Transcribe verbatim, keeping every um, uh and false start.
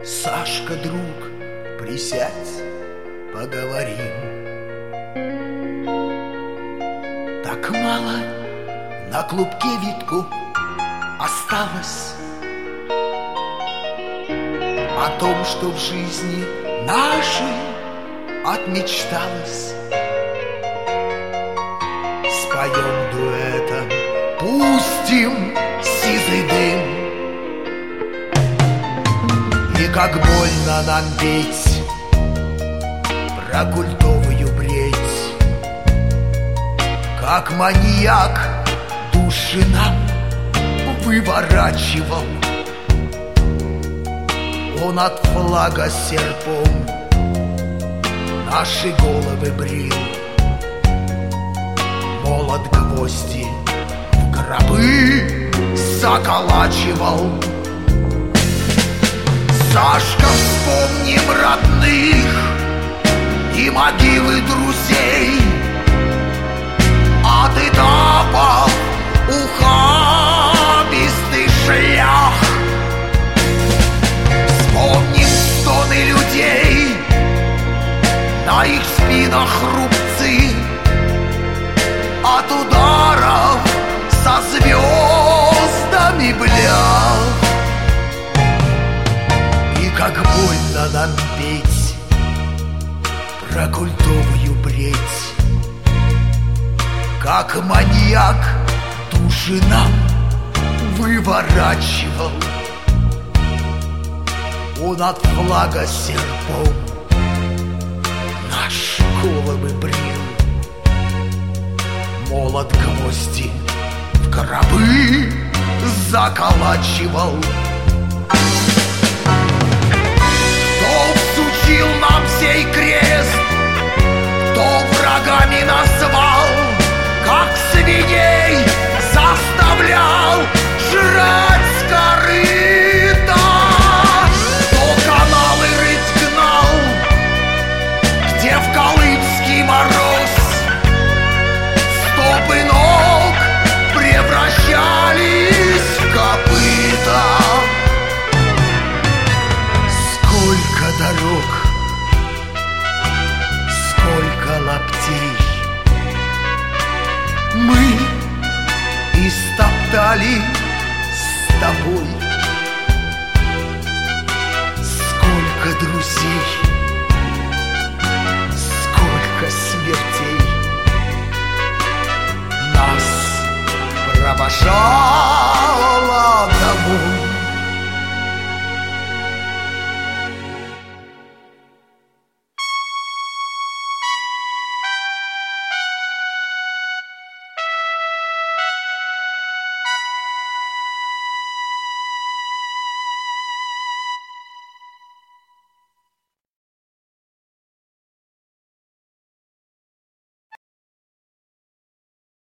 Сашка, друг, присядь, поговорим. Так мало на клубке Витку осталось о том, что в жизни нашей отмечталось. Споем дуэтом, пустим сизый дым. И как больно нам петь про культовую бредь, как маньяк души нам выворачивал. Он от флага серпом наши головы брил, молот гвозди в гробы заколачивал. Сашка, вспомним родных и могилы друзей, от этапов ухабистый шлях. Вспомним стоны людей, на их спинах рубцы от ударов со звездами блях. И как больно нам петь про культовую бредь, как маньяк души нам выворачивал. Он от флага серпом наши головы брил, молот гвозди в гробы заколачивал. Кто всучил нам сей крест, кто врагами назвал, как свиней заставлял жрать с корыта, кто каналы рыть гнал, где в колымский мороз стопы ног превращались в копыта. Сколько дорог, сколько лаптей мы истоптали с тобой. Сколько друзей, сколько смертей нас провожали